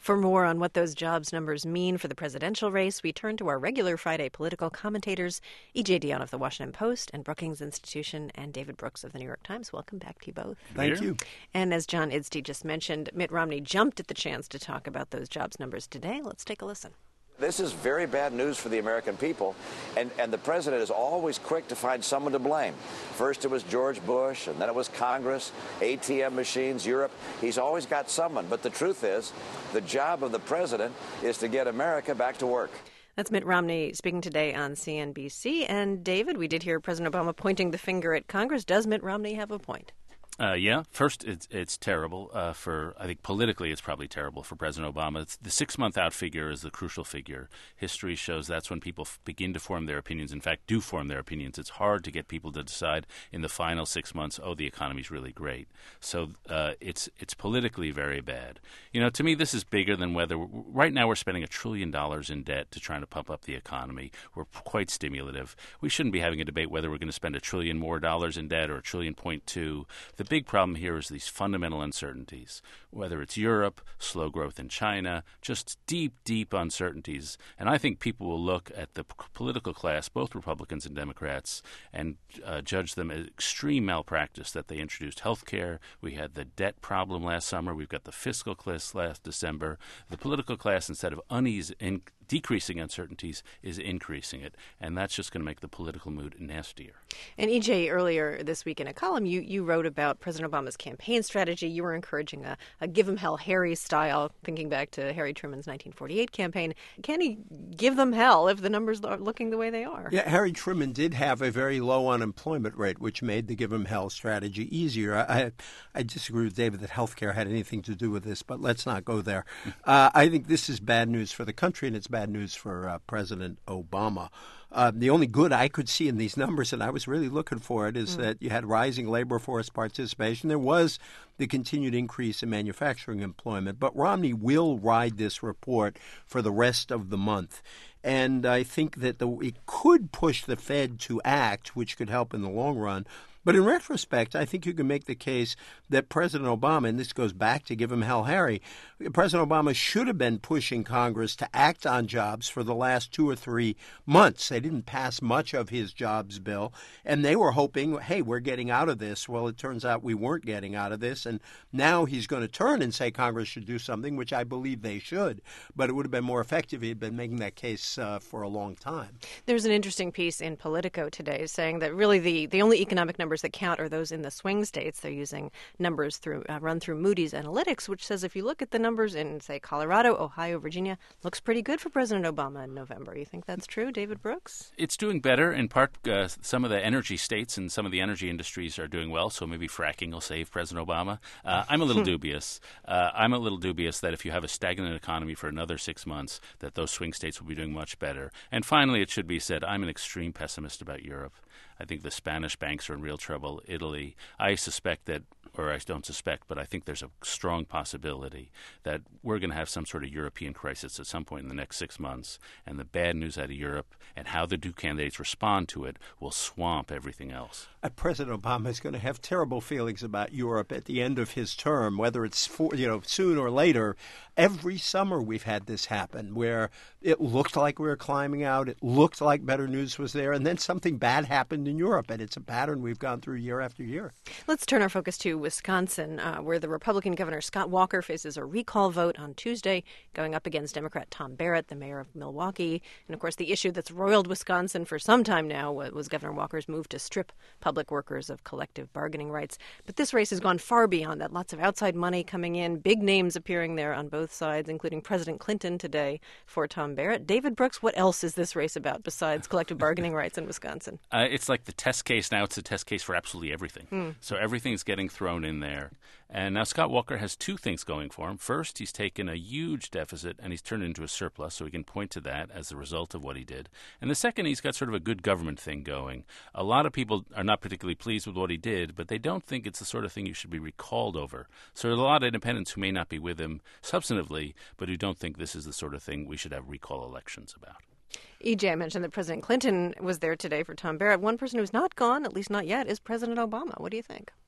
For more on what those jobs numbers mean for the presidential race, we turn to our regular Friday political commentators, E.J. Dionne of the Washington Post and Brookings Institution, and David Brooks of the New York Times. Welcome back to you both. Thank you. And as John Idstey just mentioned, Mitt Romney jumped at the chance to talk about those jobs numbers today. Let's take a listen. This is very bad news for the American people, and the president is always quick to find someone to blame. First it was George Bush, and then it was Congress, ATM machines, Europe. He's always got someone, but the truth is, the job of the president is to get America back to work. That's Mitt Romney speaking today on CNBC. And David, we did hear President Obama pointing the finger at Congress. Does Mitt Romney have a point? Yeah. First, it's terrible I think politically it's probably terrible for President Obama. The 6-month out figure is the crucial figure. History shows that's when people begin to form their opinions, in fact, do form their opinions. It's hard to get people to decide in the final 6 months, oh, the economy's really great. So it's politically very bad. You know, to me, this is bigger than whether – right now we're spending $1 trillion in debt to try to pump up the economy. We're quite stimulative. We shouldn't be having a debate whether we're going to spend $1 trillion more in debt or $1.2 trillion. The big problem here is these fundamental uncertainties, whether it's Europe, slow growth in China, just deep uncertainties. And I think people will look at the political class, both Republicans and Democrats, and judge them as extreme malpractice that they introduced health care. We had the debt problem last summer. We've got the fiscal class last December. The political class, instead of decreasing uncertainties, is increasing it. And that's just going to make the political mood nastier. And EJ, earlier this week in a column, you wrote about President Obama's campaign strategy. You were encouraging a give 'em hell Harry style, thinking back to Harry Truman's 1948 campaign. Can he give them hell if the numbers are looking the way they are? Yeah, Harry Truman did have a very low unemployment rate, which made the give 'em hell strategy easier. I disagree with David that healthcare had anything to do with this, but let's not go there. I think this is bad news for the country, and it's bad news for President Obama. The only good I could see in these numbers, and I was really looking for it, is that you had rising labor force participation. There was the continued increase in manufacturing employment. But Romney will ride this report for the rest of the month. And I think that it could push the Fed to act, which could help in the long run. But in retrospect, I think you can make the case that President Obama, and this goes back to give him hell Harry, President Obama should have been pushing Congress to act on jobs for the last 2 or 3 months. They didn't pass much of his jobs bill, and they were hoping, hey, we're getting out of this. Well, it turns out we weren't getting out of this, and now he's going to turn and say Congress should do something, which I believe they should. But it would have been more effective if he had been making that case for a long time. There's an interesting piece in Politico today saying that really the only economic numbers that count are those in the swing states. They're using numbers run through Moody's Analytics, which says if you look at the numbers in, say, Colorado, Ohio, Virginia, looks pretty good for President Obama in November. You think that's true, David Brooks? It's doing better. In part, some of the energy states and some of the energy industries are doing well, so maybe fracking will save President Obama. I'm a little dubious. I'm a little dubious that if you have a stagnant economy for another 6 months, that those swing states will be doing much better. And finally, it should be said, I'm an extreme pessimist about Europe. I think the Spanish banks are in real trouble. Italy, I suspect that, or I don't suspect, but I think there's a strong possibility that we're going to have some sort of European crisis at some point in the next 6 months. And the bad news out of Europe and how the two candidates respond to it will swamp everything else. President Obama is going to have terrible feelings about Europe at the end of his term, whether it's soon or later. Every summer we've had this happen where it looked like we were climbing out. It looked like better news was there. And then something bad happened in Europe. And it's a pattern we've gone through year after year. Let's turn our focus to Wisconsin, where the Republican Governor Scott Walker faces a recall vote on Tuesday, going up against Democrat Tom Barrett, the mayor of Milwaukee. And, of course, the issue that's roiled Wisconsin for some time now was Governor Walker's move to strip public workers of collective bargaining rights. But this race has gone far beyond that. Lots of outside money coming in, big names appearing there on both sides, including President Clinton today for Tom Barrett. David Brooks, what else is this race about besides collective bargaining rights in Wisconsin? It's like the test case now. It's a test case for absolutely everything. So everything's getting thrown in there. And now Scott Walker has two things going for him. First, he's taken a huge deficit and he's turned it into a surplus, so he can point to that as the result of what he did. And the second, he's got sort of a good government thing going. A lot of people are not particularly pleased with what he did, but they don't think it's the sort of thing you should be recalled over. So there's a lot of independents who may not be with him substantively, but who don't think this is the sort of thing we should have recall elections about. EJ, I mentioned that President Clinton was there today for Tom Barrett. One person who's not gone, at least not yet, is President Obama. What do you think?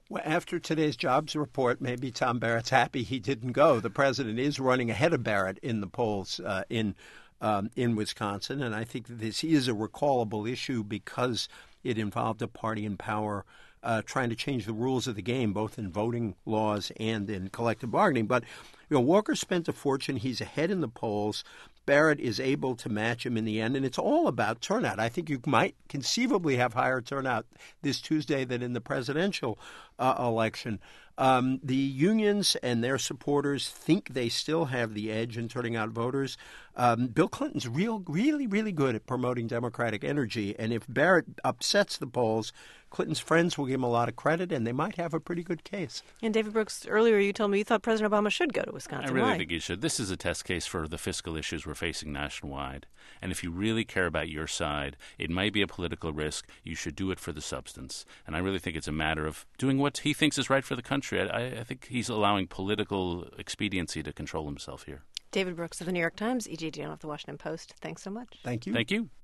Well, after today's jobs report, maybe Tom Barrett's happy he didn't go. The president is running ahead of Barrett in the polls in Wisconsin, and I think that this is a recallable issue because it involved a party in power trying to change the rules of the game, both in voting laws and in collective bargaining. But Walker spent a fortune. He's ahead in the polls. Barrett is able to match him in the end, and it's all about turnout. I think you might conceivably have higher turnout this Tuesday than in the presidential election. The unions and their supporters think they still have the edge in turning out voters. Bill Clinton's really good at promoting Democratic energy, and if Barrett upsets the polls, Clinton's friends will give him a lot of credit, and they might have a pretty good case. And David Brooks, earlier you told me you thought President Obama should go to Wisconsin. I really Why? think he should. This is a test case for the fiscal issues we're facing nationwide. And if you really care about your side, it might be a political risk. You should do it for the substance. And I really think it's a matter of doing what he thinks is right for the country. I think he's allowing political expediency to control himself here. David Brooks of the New York Times, E.J. Dionne of the Washington Post. Thanks so much. Thank you. Thank you.